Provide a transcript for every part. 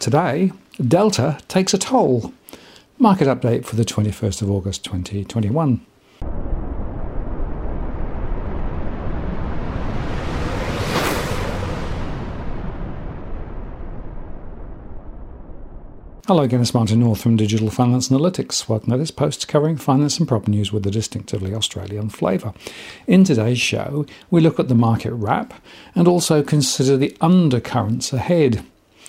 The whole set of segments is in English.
Today, Delta takes a toll. Market update for the 21st of August 2021. Hello again, it's Martin North from Digital Finance Analytics. Welcome to this post covering finance and property news with a distinctively Australian flavour. In today's show, we look at the market wrap and also consider the undercurrents ahead.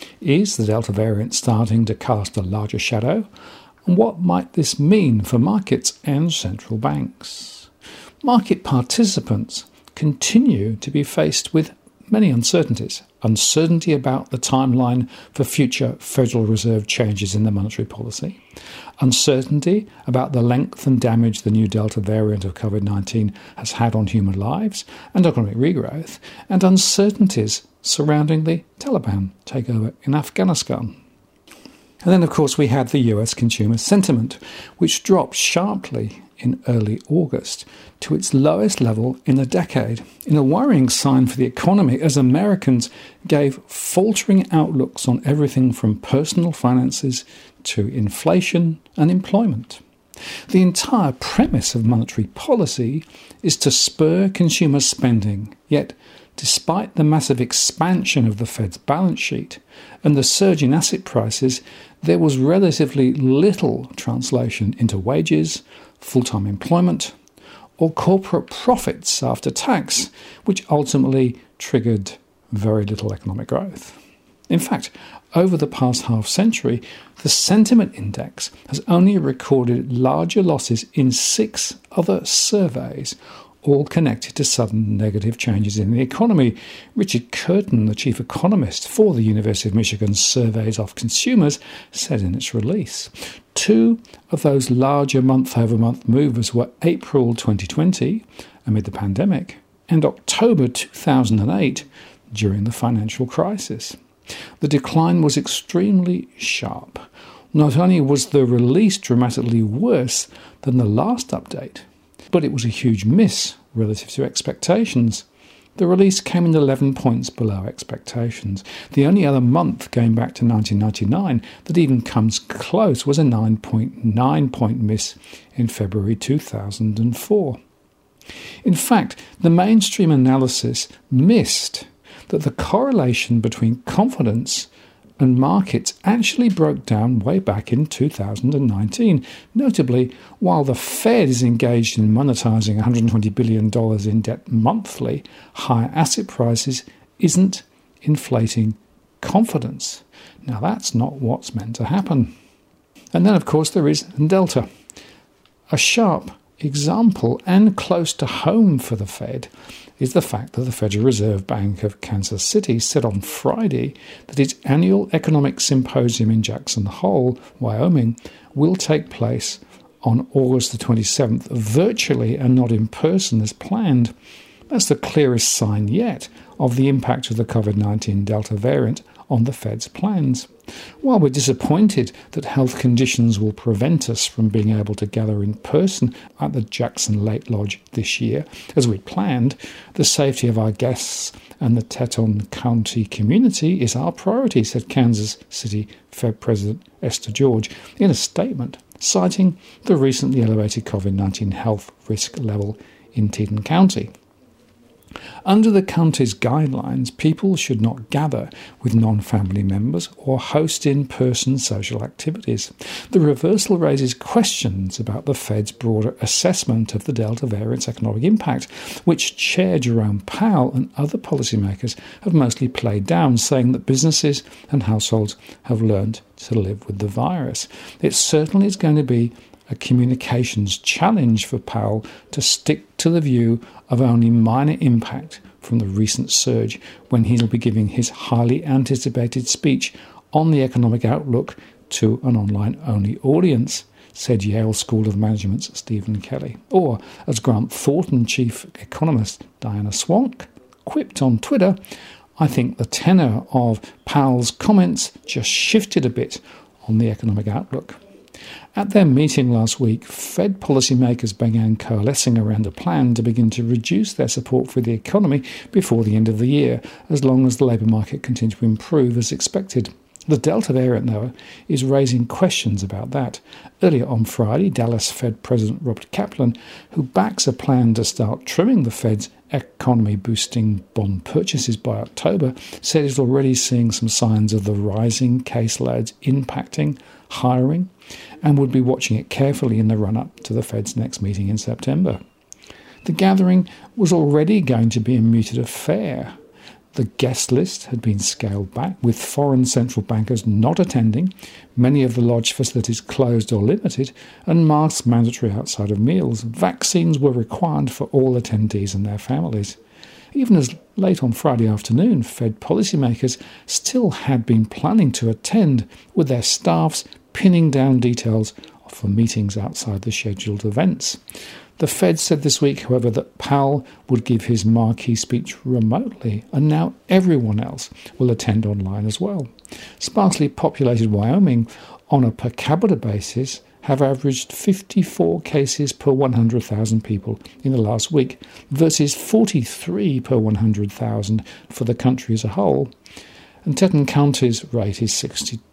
Is the Delta variant starting to cast a larger shadow? And what might this mean for markets and central banks? Market participants continue to be faced with many uncertainties. Uncertainty about the timeline for future Federal Reserve changes in the monetary policy. Uncertainty about the length and damage the new Delta variant of COVID-19 has had on human lives and economic regrowth. And uncertainties surrounding the Taliban takeover in Afghanistan. And then, of course, we had the US consumer sentiment, which dropped sharply in early August to its lowest level in a decade, in a worrying sign for the economy as Americans gave faltering outlooks on everything from personal finances to inflation and employment. The entire premise of monetary policy is to spur consumer spending, yet despite the massive expansion of the Fed's balance sheet and the surge in asset prices, there was relatively little translation into wages, full-time employment, or corporate profits after tax, which ultimately triggered very little economic growth. In fact, over the past half-century, the sentiment index has only recorded larger losses in 6 other surveys, all connected to sudden negative changes in the economy. Richard Curtin, the chief economist for the University of Michigan's Surveys of Consumers, said in its release. 2 of those larger month-over-month movers were April 2020, amid the pandemic, and October 2008, during the financial crisis. The decline was extremely sharp. Not only was the release dramatically worse than the last update, but it was a huge miss relative to expectations. The release came in 11 points below expectations. The only other month going back to 1999 that even comes close was a 9.9-point miss in February 2004. In fact, the mainstream analysis missed that the correlation between confidence and markets actually broke down way back in 2019. Notably, while the Fed is engaged in monetizing $120 billion in debt monthly, higher asset prices isn't inflating confidence. Now, that's not what's meant to happen. And then, of course, there is Delta. A sharp example and close to home for the Fed is the fact that the Federal Reserve Bank of Kansas City said on Friday that its annual economic symposium in Jackson Hole, Wyoming, will take place on August the 27th, virtually and not in person as planned. That's the clearest sign yet of the impact of the COVID-19 Delta variant on the Fed's plans. While we're disappointed that health conditions will prevent us from being able to gather in person at the Jackson Lake Lodge this year, as we planned, the safety of our guests and the Teton County community is our priority, said Kansas City Fed President Esther George in a statement, citing the recently elevated COVID-19 health risk level in Teton County. Under the county's guidelines, people should not gather with non-family members or host in-person social activities. The reversal raises questions about the Fed's broader assessment of the Delta variant's economic impact, which Chair Jerome Powell and other policymakers have mostly played down, saying that businesses and households have learned to live with the virus. It certainly is going to be a communications challenge for Powell to stick to the view of only minor impact from the recent surge when he'll be giving his highly anticipated speech on the economic outlook to an online-only audience, said Yale School of Management's Stephen Kelly. Or, as Grant Thornton chief economist Diana Swank quipped on Twitter, I think the tenor of Powell's comments just shifted a bit on the economic outlook. At their meeting last week, Fed policymakers began coalescing around a plan to begin to reduce their support for the economy before the end of the year, as long as the labour market continued to improve as expected. The Delta variant, though, is raising questions about that. Earlier on Friday, Dallas Fed President Robert Kaplan, who backs a plan to start trimming the Fed's economy-boosting bond purchases by October, said it's already seeing some signs of the rising caseloads impacting hiring and would be watching it carefully in the run-up to the Fed's next meeting in September. The gathering was already going to be a muted affair. The guest list had been scaled back, with foreign central bankers not attending, many of the lodge facilities closed or limited, and masks mandatory outside of meals. Vaccines were required for all attendees and their families. Even as late on Friday afternoon, Fed policymakers still had been planning to attend, with their staffs pinning down details for meetings outside the scheduled events. The Fed said this week, however, that Powell would give his marquee speech remotely, and now everyone else will attend online as well. Sparsely populated Wyoming, on a per capita basis, have averaged 54 cases per 100,000 people in the last week, versus 43 per 100,000 for the country as a whole. And Teton County's rate is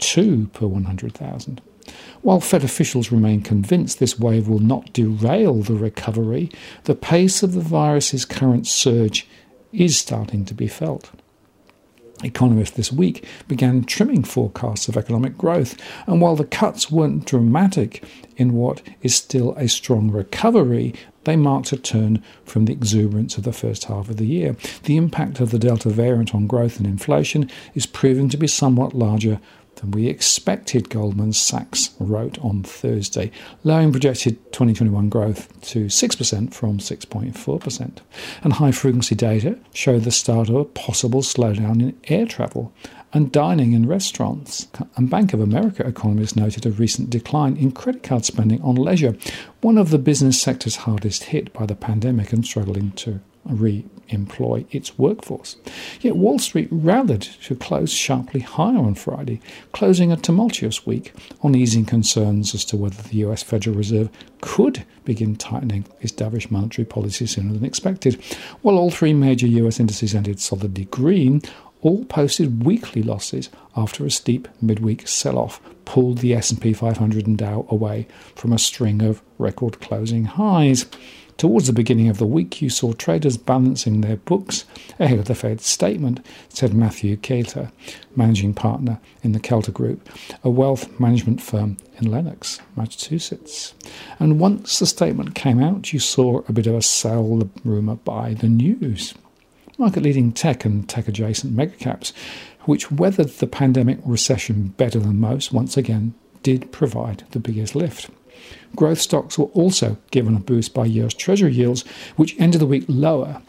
62 per 100,000. While Fed officials remain convinced this wave will not derail the recovery, the pace of the virus's current surge is starting to be felt. Economists this week began trimming forecasts of economic growth, and while the cuts weren't dramatic in what is still a strong recovery, they marked a turn from the exuberance of the first half of the year. The impact of the Delta variant on growth and inflation is proving to be somewhat larger than we expected, Goldman Sachs wrote on Thursday, lowering projected 2021 growth to 6% from 6.4%. And high-frequency data showed the start of a possible slowdown in air travel and dining in restaurants. And Bank of America economists noted a recent decline in credit card spending on leisure, one of the business sectors hardest hit by the pandemic and struggling to re-employ its workforce. Yet Wall Street rallied to close sharply higher on Friday, closing a tumultuous week on easing concerns as to whether the US Federal Reserve could begin tightening its dovish monetary policy sooner than expected. While all three major US indices ended solidly green, all posted weekly losses after a steep midweek sell-off pulled the S&P 500 and Dow away from a string of record closing highs. Towards the beginning of the week, you saw traders balancing their books ahead of the Fed's statement, said Matthew Kelter, managing partner in the Kelter Group, a wealth management firm in Lenox, Massachusetts. And once the statement came out, you saw a bit of a sell the rumour by the news. Market-leading tech and tech-adjacent megacaps, which weathered the pandemic recession better than most, once again did provide the biggest lift. Growth stocks were also given a boost by US Treasury yields, which ended the week lower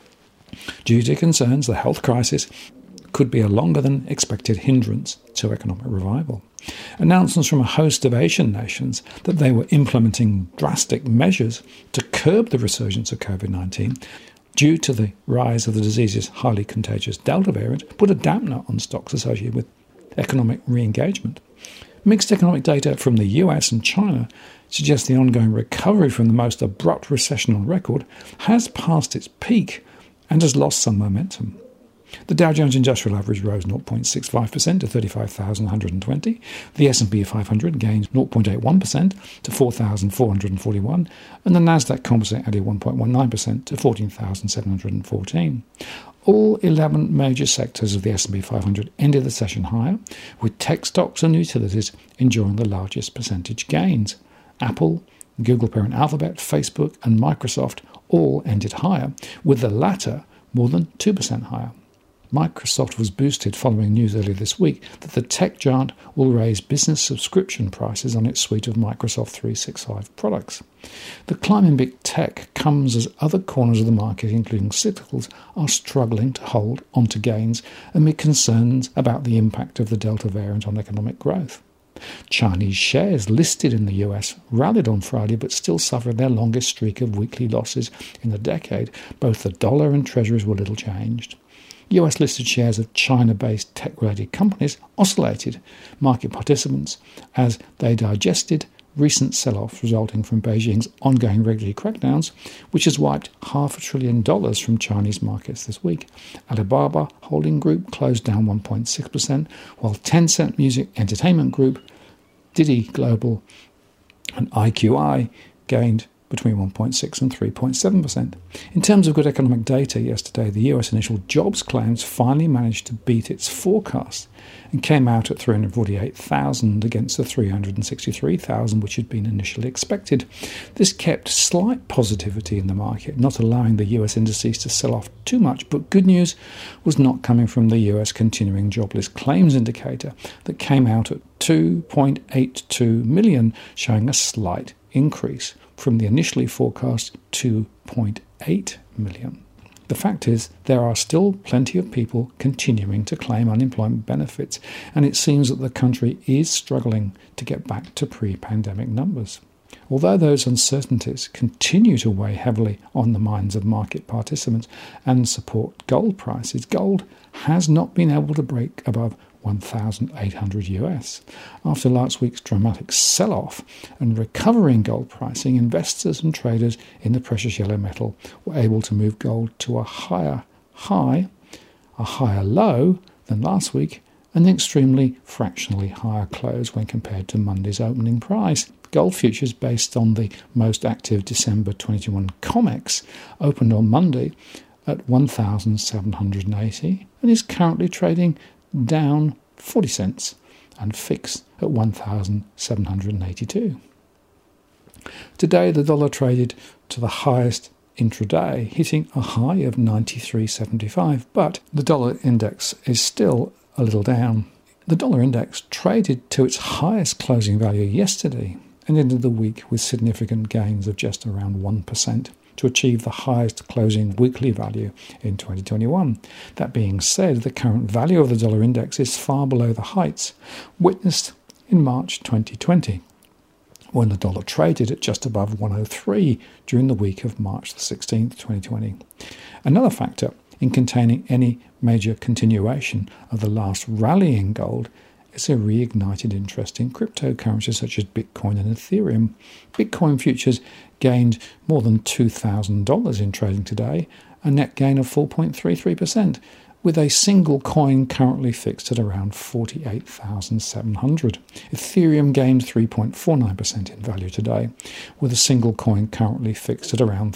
due to concerns the health crisis could be a longer than expected hindrance to economic revival. Announcements from a host of Asian nations that they were implementing drastic measures to curb the resurgence of COVID-19 due to the rise of the disease's highly contagious Delta variant put a dampener on stocks associated with economic re-engagement. Mixed economic data from the US and China suggests the ongoing recovery from the most abrupt recession on record has passed its peak and has lost some momentum. The Dow Jones Industrial Average rose 0.65% to 35,120. The S&P 500 gained 0.81% to 4,441. And the Nasdaq Composite added 1.19% to 14,714. All 11 major sectors of the S&P 500 ended the session higher, with tech stocks and utilities enjoying the largest percentage gains. Apple, Google parent Alphabet, Facebook and Microsoft all ended higher, with the latter more than 2% higher. Microsoft was boosted following news earlier this week that the tech giant will raise business subscription prices on its suite of Microsoft 365 products. The climb in big tech comes as other corners of the market, including cyclicals, are struggling to hold onto gains amid concerns about the impact of the Delta variant on economic growth. Chinese shares listed in the US rallied on Friday but still suffered their longest streak of weekly losses in a decade. Both the dollar and treasuries were little changed. US-listed shares of China-based tech-related companies oscillated market participants as they digested recent sell-off resulting from Beijing's ongoing regulatory crackdowns, which has wiped $500 billion from Chinese markets this week. Alibaba Holding Group closed down 1.6%, while Tencent Music Entertainment Group, Didi Global and IQI gained between 1.6 and 3.7%. In terms of good economic data yesterday, the US initial jobs claims finally managed to beat its forecast and came out at 348,000 against the 363,000 which had been initially expected. This kept slight positivity in the market, not allowing the US indices to sell off too much, but good news was not coming from the US continuing jobless claims indicator that came out at 2.82 million, showing a slight increase from the initially forecast 2.8 million. The fact is, there are still plenty of people continuing to claim unemployment benefits, and it seems that the country is struggling to get back to pre-pandemic numbers. Although those uncertainties continue to weigh heavily on the minds of market participants and support gold prices, gold has not been able to break above 1,800 US. After last week's dramatic sell-off and recovery in gold pricing, investors and traders in the precious yellow metal were able to move gold to a higher high, a higher low than last week, and an extremely fractionally higher close when compared to Monday's opening price. Gold futures, based on the most active December 2021 COMEX, opened on Monday at 1,780 and is currently trading down 40 cents and fixed at 1,782. Today, the dollar traded to the highest intraday, hitting a high of 93.75, but the dollar index is still a little down. The dollar index traded to its highest closing value yesterday and ended the week with significant gains of just around 1%. To achieve the highest closing weekly value in 2021. That being said, the current value of the dollar index is far below the heights witnessed in March 2020, when the dollar traded at just above 103 during the week of March the 16th, 2020. Another factor in containing any major continuation of the last rally in gold is a reignited interest in cryptocurrencies such as Bitcoin and Ethereum. Bitcoin futures gained more than $2,000 in trading today, a net gain of 4.33%, with a single coin currently fixed at around 48,700. Ethereum gained 3.49% in value today, with a single coin currently fixed at around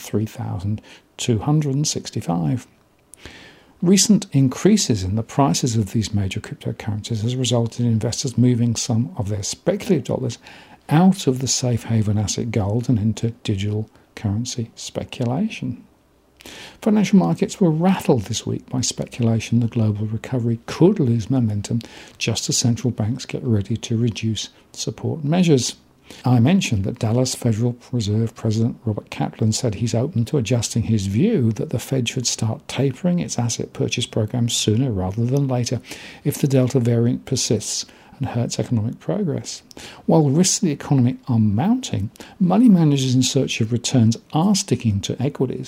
3,265. Recent increases in the prices of these major cryptocurrencies has resulted in investors moving some of their speculative dollars out of the safe haven asset gold and into digital currency speculation. Financial markets were rattled this week by speculation the global recovery could lose momentum just as central banks get ready to reduce support measures. I mentioned that Dallas Federal Reserve President Robert Kaplan said he's open to adjusting his view that the Fed should start tapering its asset purchase program sooner rather than later if the Delta variant persists and hurts economic progress. While risks to the economy are mounting, money managers in search of returns are sticking to equities.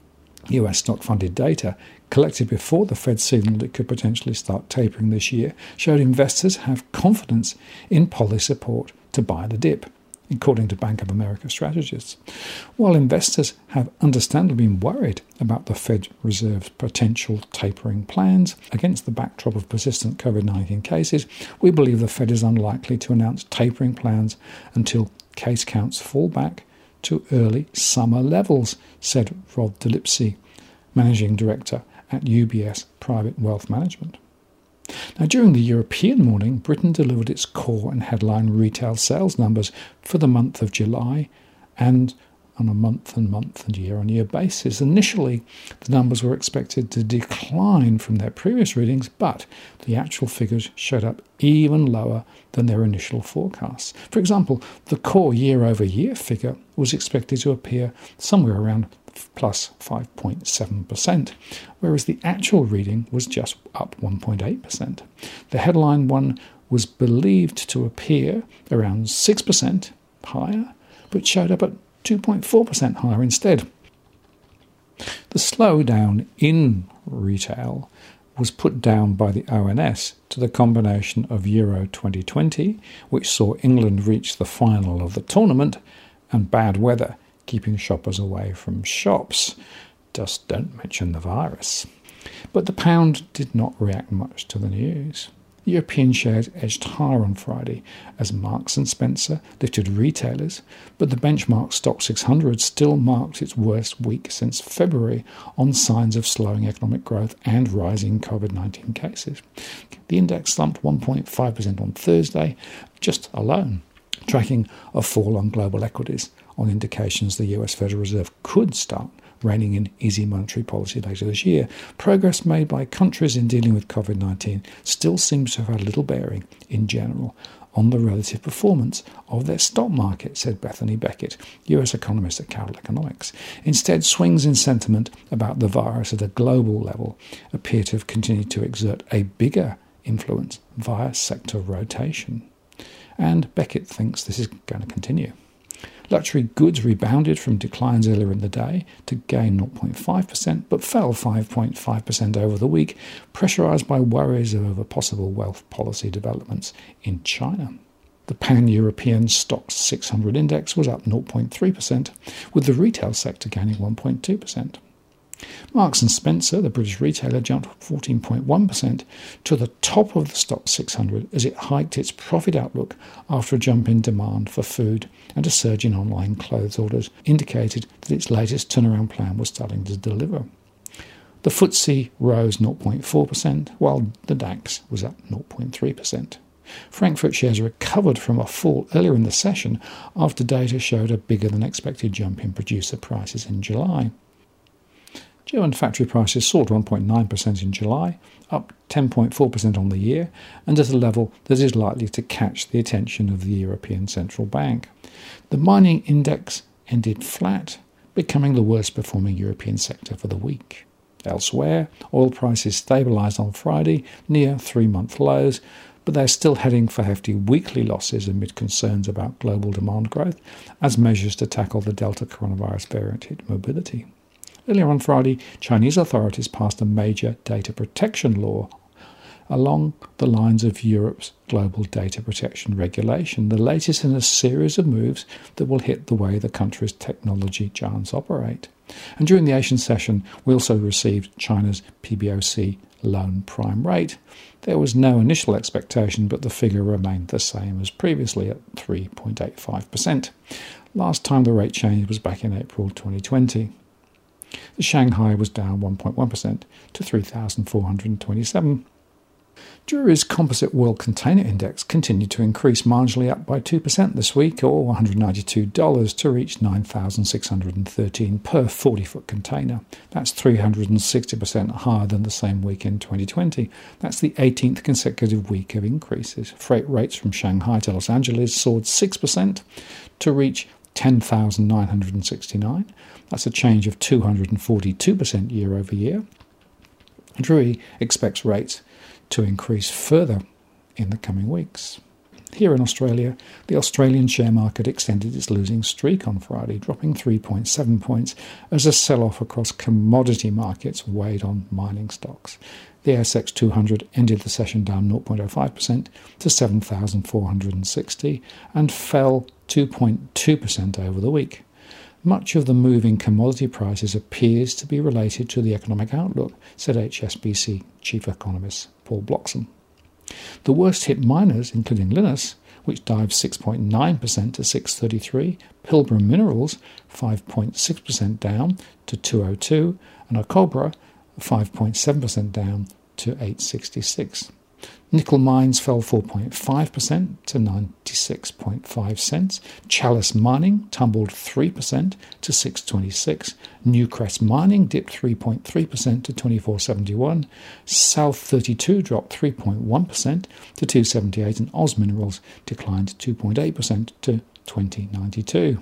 US stock-funded data, collected before the Fed signalled it could potentially start tapering this year, showed investors have confidence in policy support to buy the dip, according to Bank of America strategists. While investors have understandably been worried about the Fed Reserve's potential tapering plans against the backdrop of persistent COVID-19 cases, we believe the Fed is unlikely to announce tapering plans until case counts fall back to early summer levels, said Rod DeLipsey, Managing Director at UBS Private Wealth Management. Now, during the European morning, Britain delivered its core and headline retail sales numbers for the month of July and on a month-on-month and year-on-year basis. Initially, the numbers were expected to decline from their previous readings, but the actual figures showed up even lower than their initial forecasts. For example, the core year-over-year figure was expected to appear somewhere around plus 5.7%, whereas the actual reading was just up 1.8%. The headline one was believed to appear around 6% higher, but showed up at 2.4% higher instead. The slowdown in retail was put down by the ONS to the combination of Euro 2020, which saw England reach the final of the tournament, and bad weather, keeping shoppers away from shops. Just don't mention the virus. But the pound did not react much to the news. European shares edged higher on Friday as Marks & Spencer lifted retailers, but the benchmark Stock 600 still marked its worst week since February on signs of slowing economic growth and rising COVID-19 cases. The index slumped 1.5% on Thursday, just alone, tracking a fall on global equities on indications the US Federal Reserve could start reining in easy monetary policy later this year. Progress made by countries in dealing with COVID-19 still seems to have had little bearing, in general, on the relative performance of their stock market, said Bethany Beckett, US economist at Carroll Economics. Instead, swings in sentiment about the virus at a global level appear to have continued to exert a bigger influence via sector rotation. And Beckett thinks this is going to continue. Luxury goods rebounded from declines earlier in the day to gain 0.5%, but fell 5.5% over the week, pressurised by worries over possible wealth policy developments in China. The Pan-European Stoxx 600 index was up 0.3%, with the retail sector gaining 1.2%. Marks & Spencer, the British retailer, jumped 14.1% to the top of the Stoxx 600 as it hiked its profit outlook after a jump in demand for food and a surge in online clothes orders indicated that its latest turnaround plan was starting to deliver. The FTSE rose 0.4%, while the DAX was up 0.3%. Frankfurt shares recovered from a fall earlier in the session after data showed a bigger than expected jump in producer prices in July. German factory prices soared 1.9% in July, up 10.4% on the year, and at a level that is likely to catch the attention of the European Central Bank. The mining index ended flat, becoming the worst performing European sector for the week. Elsewhere, oil prices stabilised on Friday near 3-month lows, but they're still heading for hefty weekly losses amid concerns about global demand growth as measures to tackle the Delta coronavirus variant hit mobility. Earlier on Friday, Chinese authorities passed a major data protection law along the lines of Europe's global data protection regulation, the latest in a series of moves that will hit the way the country's technology giants operate. And during the Asian session, we also received China's PBOC loan prime rate. There was no initial expectation, but the figure remained the same as previously at 3.85%. Last time the rate change was back in April 2020. The Shanghai was down 1.1% to 3,427. Drewry's Composite World Container Index continued to increase, marginally up by 2% this week, or $192 to reach 9,613 per 40-foot container. That's 360% higher than the same week in 2020. That's the 18th consecutive week of increases. Freight rates from Shanghai to Los Angeles soared 6% to reach 10,969. That's a change of 242% year over year. Drewry expects rates to increase further in the coming weeks. Here in Australia, the Australian share market extended its losing streak on Friday, dropping 3.7 points as a sell-off across commodity markets weighed on mining stocks. The ASX 200 ended the session down 0.05% to 7,460 and fell 2.2% over the week. Much of the move in commodity prices appears to be related to the economic outlook, said HSBC chief economist Paul Bloxham. The worst hit miners, including Lynas, which dived 6.9% to 633, Pilbara Minerals 5.6% down to 202, and Orocobre 5.7% down to 866. Nickel mines fell 4.5% to 96.5 cents. Chalice Mining tumbled 3% to 626. Newcrest Mining dipped 3.3% to 24.71. South 32 dropped 3.1% to 278, and Oz Minerals declined 2.8% to 2092.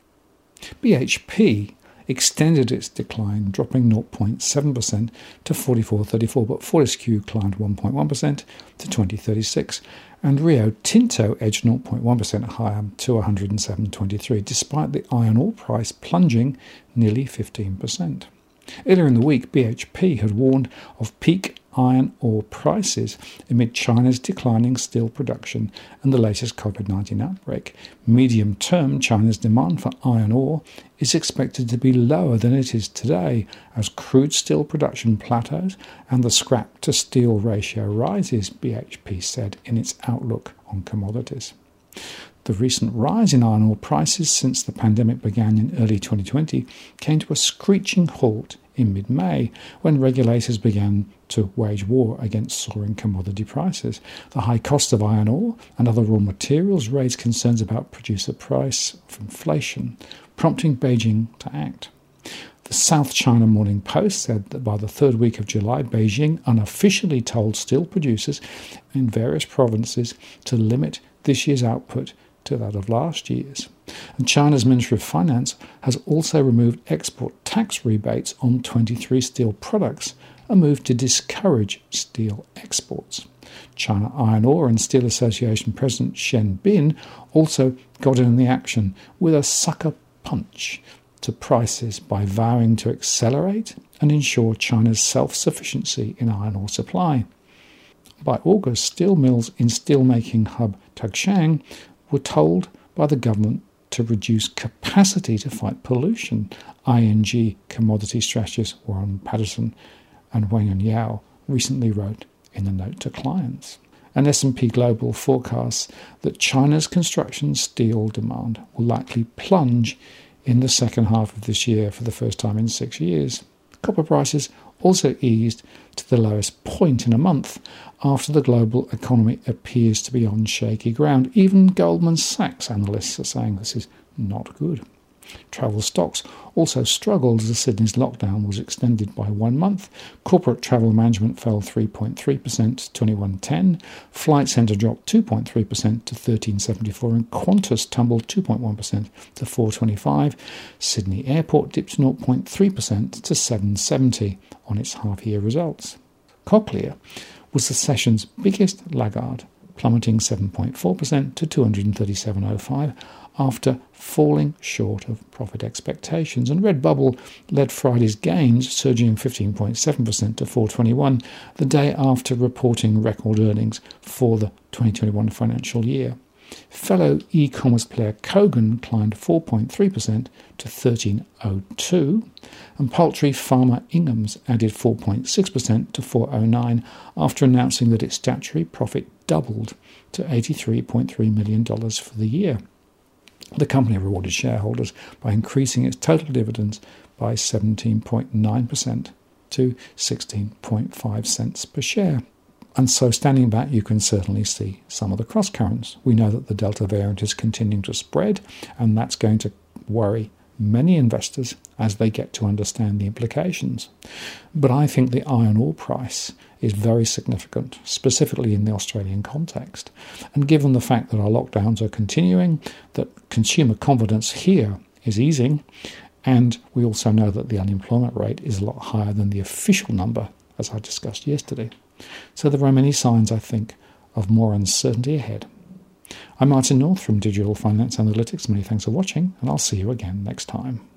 BHP extended its decline, dropping 0.7% to 44.34, but Fortescue climbed 1.1% to 20.36, and Rio Tinto edged 0.1% higher to 107.23, despite the iron ore price plunging nearly 15%. Earlier in the week, BHP had warned of peak iron ore prices amid China's declining steel production and the latest COVID-19 outbreak. Medium term, China's demand for iron ore is expected to be lower than it is today as crude steel production plateaus and the scrap to steel ratio rises, BHP said in its outlook on commodities. The recent rise in iron ore prices since the pandemic began in early 2020 came to a screeching halt in mid-May when regulators began to wage war against soaring commodity prices. The high cost of iron ore and other raw materials raised concerns about producer price inflation, prompting Beijing to act. The South China Morning Post said that by the third week of July, Beijing unofficially told steel producers in various provinces to limit this year's output to that of last year's. And China's Ministry of Finance has also removed export tax rebates on 23 steel products, a move to discourage steel exports. China Iron Ore and Steel Association President Shen Bin also got in the action with a sucker punch to prices by vowing to accelerate and ensure China's self-sufficiency in iron ore supply. By August, steel mills in steelmaking hub Tangshan were told by the government to reduce capacity to fight pollution. ING commodity strategist Warren Patterson and Wang Yao recently wrote in a note to clients. And S&P Global forecasts that China's construction steel demand will likely plunge in the second half of this year for the first time in 6 years. Copper prices also eased to the lowest point in a month after the global economy appears to be on shaky ground. Even Goldman Sachs analysts are saying this is not good. Travel stocks also struggled as Sydney's lockdown was extended by 1 month. Corporate travel management fell 3.3% to 21.10. Flight Centre dropped 2.3% to 13.74 and Qantas tumbled 2.1% to 4.25. Sydney Airport dipped 0.3% to 7.70 on its half-year results. Cochlear was the session's biggest laggard, plummeting 7.4% to 237.05 after falling short of profit expectations. And Redbubble led Friday's gains, surging 15.7% to 421 the day after reporting record earnings for the 2021 financial year. Fellow e-commerce player Kogan climbed 4.3% to 13.02, and poultry farmer Ingham's added 4.6% to 4.09 after announcing that its statutory profit doubled to $83.3 million for the year. The company rewarded shareholders by increasing its total dividends by 17.9% to 16.5 cents per share. And so standing back, you can certainly see some of the cross-currents. We know that the Delta variant is continuing to spread, and that's going to worry many investors as they get to understand the implications. But I think the iron ore price is very significant, specifically in the Australian context. And given the fact that our lockdowns are continuing, that consumer confidence here is easing, and we also know that the unemployment rate is a lot higher than the official number, as I discussed yesterday. So there are many signs, I think, of more uncertainty ahead. I'm Martin North from Digital Finance Analytics. Many thanks for watching, and I'll see you again next time.